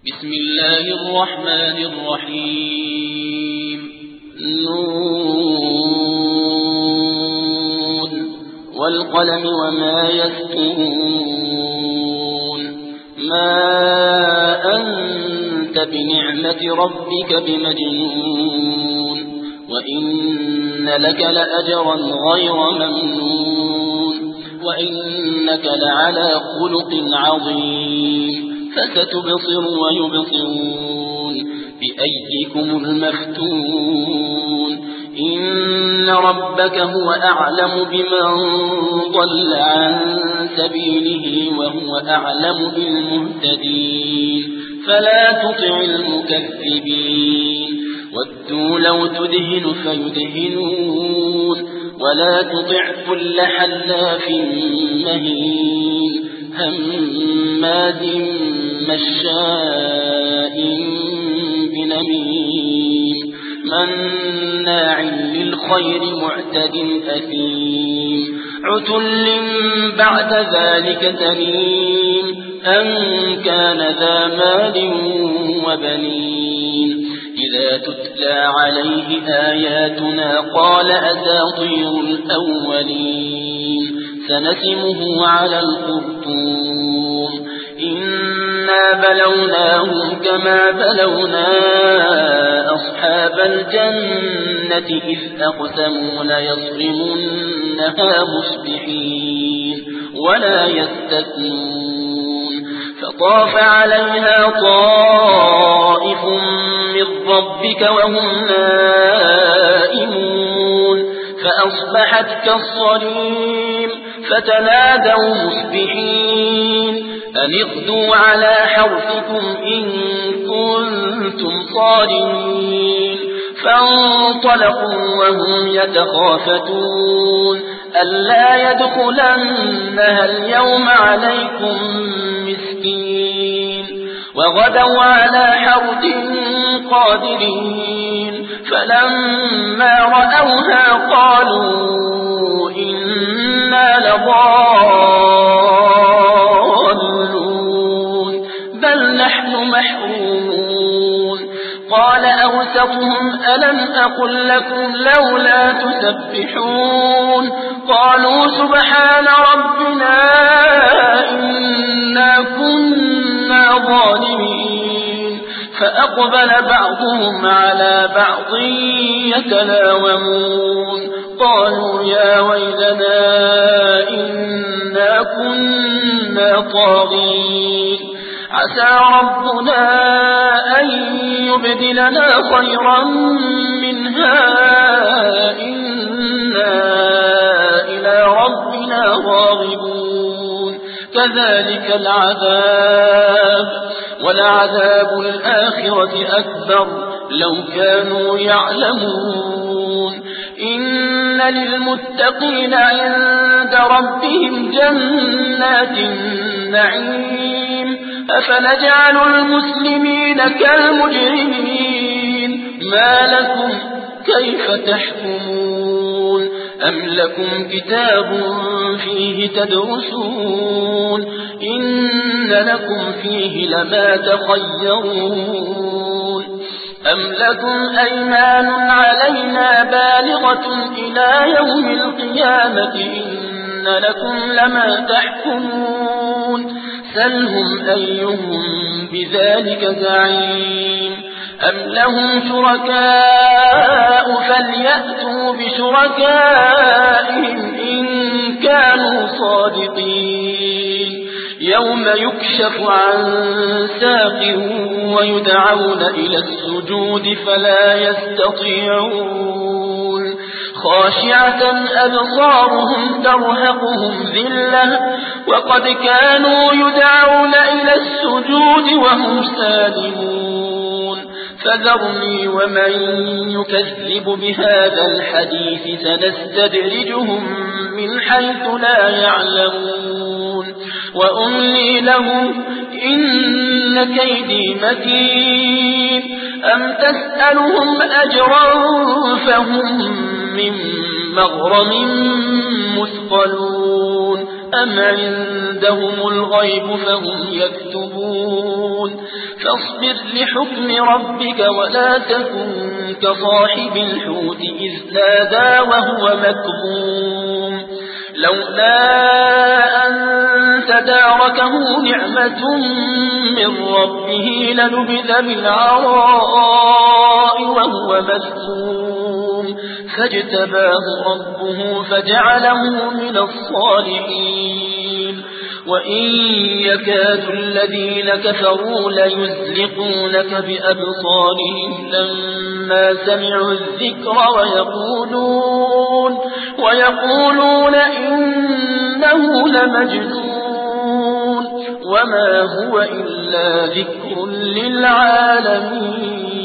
بسم الله الرحمن الرحيم نون والقلم وما يسطرون ما أنت بنعمة ربك بمجنون وإن لك لأجرا غير ممنون وإنك لعلى خلق عظيم فستبصر ويبصرون بأيكم المفتون إن ربك هو أعلم بمن ضل عن سبيله وهو أعلم بالمهتدين فلا تطع المكذبين ودوا لو تدهن فيدهنون ولا تطع كل حلاف مهين هماز مشاء بنميم مناع للخير معتد أثيم عتل بعد ذلك زنيم أن كان ذا مال وبنين إذا تتلى عليه آياتنا قال أساطير الأولين سنسمه على الخرطوم إنا بلوناهم كما بلونا أصحاب الجنة إذ أقسموا ليصرمنها مصبحين ولا يستثنون فطاف عليها طائف من ربك وهم نائمون فأصبحت كالصريم فتنادوا مصبحين أن اغدوا على حرثكم إن كنتم صارمين فانطلقوا وهم يتخافتون ألا يدخلنها اليوم عليكم مسكين وغدوا على حرد قادرين فلما رأوها قالوا إنا لضالون بل نحن محرومون قال أوسطهم ألم أقل لكم لولا تسبحون قالوا سبحان ربنا إنا كنا ظالمين فأقبل بعضهم على بعض يتلاومون قالوا يا ويلنا إنا كنا طاغين عسى ربنا أن يبدلنا خيرا منها إنا إلى ربنا راغبون كذلك العذاب ولعذاب الآخرة أكبر لو كانوا يعلمون إن للمتقين عند ربهم جنات النعيم أفنجعل المسلمين كالمجرمين ما لكم كيف تحكمون أم لكم كتاب فيه تدرسون إن لكم فيه لما تخيرون أم لكم أيمان علينا بالغة إلى يوم القيامة إن لكم لما تحكمون سلهم أيهم بذلك زعيم أم لهم شركاء فليأتوا بشركائهم إن كانوا صادقين يوم يكشف عن ساق ويدعون إلى السجود فلا يستطيعون خاشعة أبصارهم ترهقهم ذلة وقد كانوا يدعون إلى السجود وهم سالمون فذرني ومن يكذب بهذا الحديث سنستدرجهم من حيث لا يعلمون وأملي لهم إن كيدي متين أم تسألهم أجرا فهم من مغرم مثقلون أم عندهم الغيب فهم يكتبون فاصبر لحكم ربك ولا تكن كصاحب الحوت إذ نادى وهو مكظوم لولا أن تداركه نعمة من ربه لنبذ بالعراء وهو مذموم فاجتباه ربه فجعله من الصالحين وإن يكاد الذين كفروا ليزلقونك بأبصارهم لما سمعوا الذكر ويقولون إنه لمجنون وما هو إلا ذكر للعالمين